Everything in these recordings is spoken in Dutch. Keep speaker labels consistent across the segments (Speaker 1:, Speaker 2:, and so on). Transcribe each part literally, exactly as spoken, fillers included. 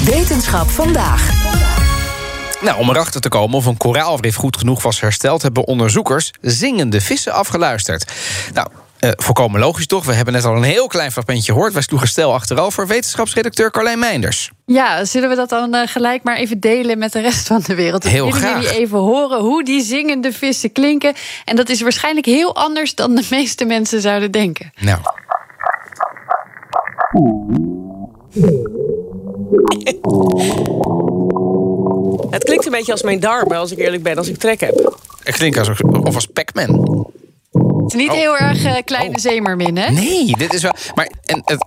Speaker 1: Wetenschap vandaag.
Speaker 2: Nou, om erachter te komen of een koraalrif goed genoeg was hersteld, hebben onderzoekers zingende vissen afgeluisterd. Nou, uh, volkomen logisch toch? We hebben net al een heel klein fragmentje gehoord. Wij sloegen stel achterover. Wetenschapsredacteur Carlijn Meinders.
Speaker 3: Ja, zullen we dat dan uh, gelijk maar even delen met de rest van de wereld? Dan
Speaker 2: heel
Speaker 3: willen
Speaker 2: graag.
Speaker 3: jullie even horen hoe die zingende vissen klinken. En dat is waarschijnlijk heel anders dan de meeste mensen zouden denken.
Speaker 2: Nou.
Speaker 4: Het klinkt een beetje als mijn darmen, als ik eerlijk ben, als ik trek heb.
Speaker 2: Het klinkt als, of als Pac-Man.
Speaker 3: Het is niet
Speaker 2: Oh.
Speaker 3: heel erg uh, kleine
Speaker 2: Oh.
Speaker 3: zeemermin, hè?
Speaker 2: Nee, dit is wel... Maar en, het,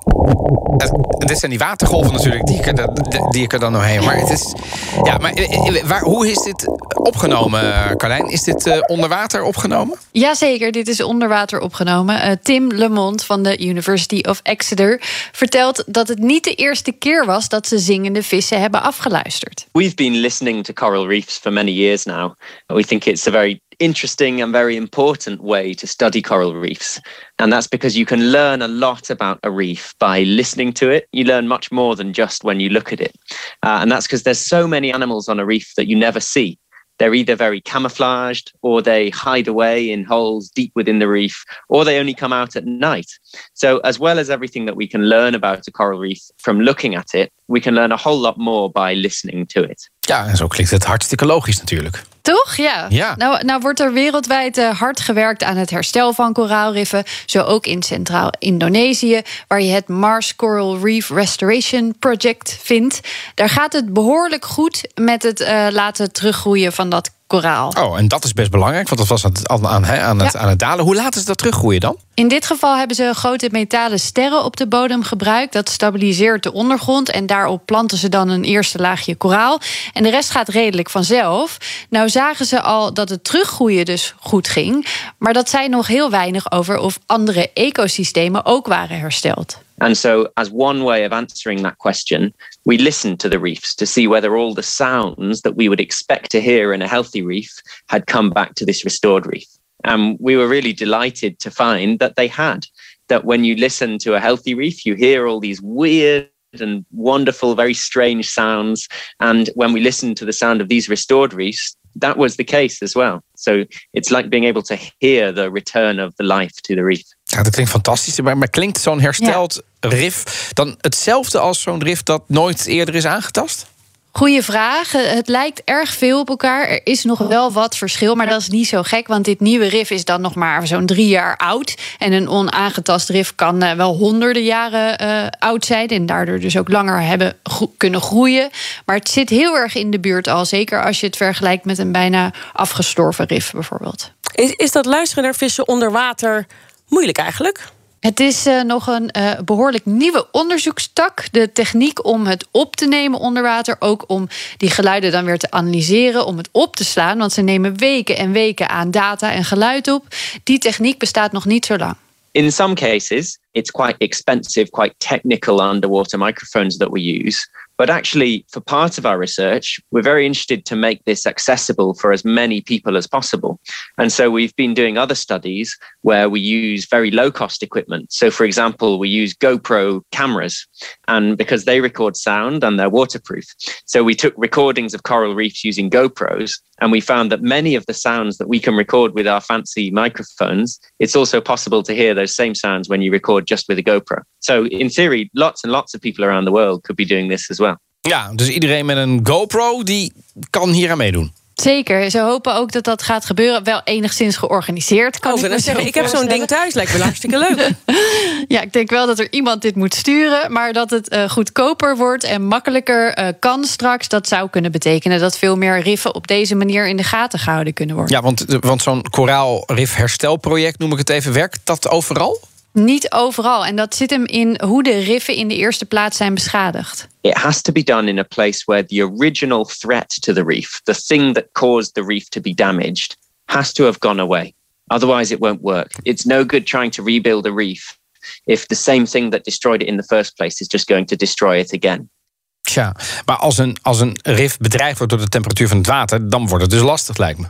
Speaker 2: het, dit zijn die watergolven natuurlijk, die ik er, de- die ik er dan doorheen. Maar het is... Ja, maar waar, hoe is dit opgenomen, Carlijn? Is dit uh, onder water opgenomen?
Speaker 3: Jazeker, dit is onder water opgenomen. Uh, Tim Lemond van de University of Exeter vertelt dat het niet de eerste keer was dat ze zingende vissen hebben afgeluisterd.
Speaker 5: We've been listening to coral reefs for many years now. We think it's a very interesting and very important way to study coral reefs. And that's because you can learn a lot about a reef by listening to it. You learn much more than just when you look at it. Uh, and that's because there's so many animals on a reef that you never see. They're either very camouflaged, or they hide away in holes deep within the reef, or they only come out at night. So as well as everything that we can learn about a coral reef from looking at it, we can learn a whole lot more by listening to it.
Speaker 2: Ja, en zo klinkt het hartstikke logisch natuurlijk.
Speaker 3: Toch? Ja.
Speaker 2: Ja.
Speaker 3: Nou, nou wordt er wereldwijd uh, hard gewerkt aan het herstel van koraalriffen. Zo ook in Centraal-Indonesië, waar je het Mars Coral Reef Restoration Project vindt. Daar gaat het behoorlijk goed met het uh, laten teruggroeien van dat koraal.
Speaker 2: Oh, en dat is best belangrijk, want dat was aan het, aan, aan, aan, het,
Speaker 3: Ja.
Speaker 2: aan het dalen. Hoe laten ze dat teruggroeien dan?
Speaker 3: In dit geval hebben ze grote metalen sterren op de bodem gebruikt. Dat stabiliseert de ondergrond en daarop planten ze dan een eerste laagje koraal. En de rest gaat redelijk vanzelf. Nou zagen ze al dat het teruggroeien dus goed ging. Maar dat zei nog heel weinig over of andere ecosystemen ook waren hersteld.
Speaker 5: And so, as one way of answering that question, we listened to the reefs to see whether all the sounds that we would expect to hear in a healthy reef had come back to this restored reef. And we were really delighted to find that they had. That when you listen to a healthy reef, you hear all these weird and wonderful, very strange sounds. And when we listened to the sound of these restored reefs, that was the case as well. So it's like being able to hear the return of the life to the reef.
Speaker 2: Ja, dat klinkt fantastisch. Maar, maar klinkt zo'n hersteld rif dan hetzelfde als zo'n rif dat nooit eerder is aangetast?
Speaker 3: Goeie vraag. Het lijkt erg veel op elkaar. Er is nog wel wat verschil, maar dat is niet zo gek. Want dit nieuwe rif is dan nog maar zo'n drie jaar oud. En een onaangetast rif kan uh, wel honderden jaren uh, oud zijn. En daardoor dus ook langer hebben gro- kunnen groeien. Maar het zit heel erg in de buurt al. Zeker als je het vergelijkt met een bijna afgestorven rif bijvoorbeeld.
Speaker 4: Is, is dat luisteren naar vissen onder water moeilijk eigenlijk?
Speaker 3: Het is uh, nog een uh, behoorlijk nieuwe onderzoekstak. De techniek om het op te nemen onder water. Ook om die geluiden dan weer te analyseren. Om het op te slaan. Want ze nemen weken en weken aan data en geluid op. Die techniek bestaat nog niet zo lang.
Speaker 5: In some cases, it's quite expensive, quite technical underwater microphones that we use. But actually, for part of our research, we're very interested to make this accessible for as many people as possible. And so we've been doing other studies where we use very low-cost equipment. So, for example, we use GoPro cameras, and because they record sound and they're waterproof. So we took recordings of coral reefs using GoPros, and we found that many of the sounds that we can record with our fancy microphones, it's also possible to hear those same sounds when you record just with a GoPro. So in theory, lots and lots of people around the world could be doing this as well.
Speaker 2: Ja, dus iedereen met een GoPro die kan hier aan meedoen.
Speaker 3: Zeker, ze hopen ook dat dat gaat gebeuren. Wel enigszins georganiseerd, kan
Speaker 4: Oh,
Speaker 3: ik
Speaker 4: ik,
Speaker 3: me
Speaker 4: zeggen,
Speaker 3: zo
Speaker 4: ik heb zo'n
Speaker 3: voorstellen.
Speaker 4: ding thuis, lijkt me hartstikke leuk.
Speaker 3: Ja, ik denk wel dat er iemand dit moet sturen. Maar dat het uh, goedkoper wordt en makkelijker uh, kan straks. Dat zou kunnen betekenen dat veel meer riffen op deze manier in de gaten gehouden kunnen worden.
Speaker 2: Ja, want, want zo'n koraalrif herstelproject, noem ik het even, werkt dat overal?
Speaker 3: Niet overal. En dat zit hem in hoe de riffen in de eerste plaats zijn beschadigd.
Speaker 5: It has to be done in a place where the original threat to the reef, the thing that caused the reef to be damaged, has to have gone away. Otherwise it won't work. It's no good trying to rebuild a reef if the same thing that destroyed it in the first place is just going to destroy it again.
Speaker 2: Tja, maar als een, als een rif bedreigd wordt door de temperatuur van het water, dan wordt het dus lastig, lijkt me.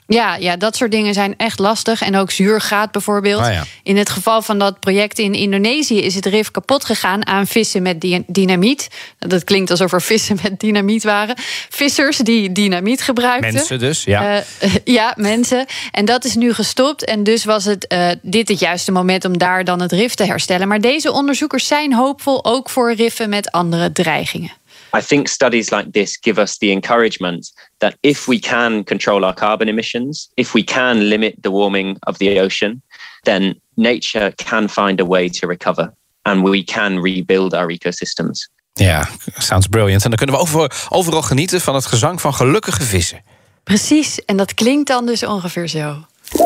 Speaker 3: Ja, ja, dat soort dingen zijn echt lastig. En ook zuurgraad bijvoorbeeld.
Speaker 2: Ah, ja.
Speaker 3: In het geval van dat project in Indonesië is het rif kapot gegaan aan vissen met di- dynamiet. Dat klinkt alsof er vissen met dynamiet waren. Vissers die dynamiet gebruikten.
Speaker 2: Mensen dus, ja.
Speaker 3: Uh, ja, mensen. En dat is nu gestopt. En dus was het uh, dit het juiste moment om daar dan het rif te herstellen. Maar deze onderzoekers zijn hoopvol ook voor riffen met andere dreigingen.
Speaker 5: I think studies like this give us the encouragement that if we can control our carbon emissions, if we can limit the warming of the ocean, then nature can find a way to recover and we can rebuild our ecosystems.
Speaker 2: Ja, sounds brilliant. En dan kunnen we over, overal genieten van het gezang van gelukkige vissen.
Speaker 3: Precies, en dat klinkt dan dus ongeveer zo.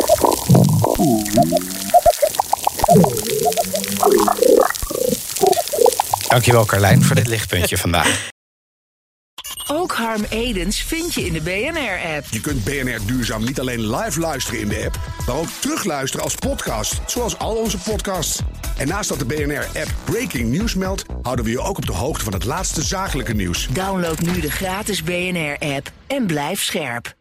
Speaker 2: Dankjewel, Carlijn, voor dit lichtpuntje vandaag.
Speaker 1: Ook Harm Edens vind je in de B N R-app.
Speaker 6: Je kunt B N R Duurzaam niet alleen live luisteren in de app, maar ook terugluisteren als podcast, zoals al onze podcasts. En naast dat de B N R-app Breaking News meldt, houden we je ook op de hoogte van het laatste zakelijke nieuws.
Speaker 1: Download nu de gratis B N R-app en blijf scherp.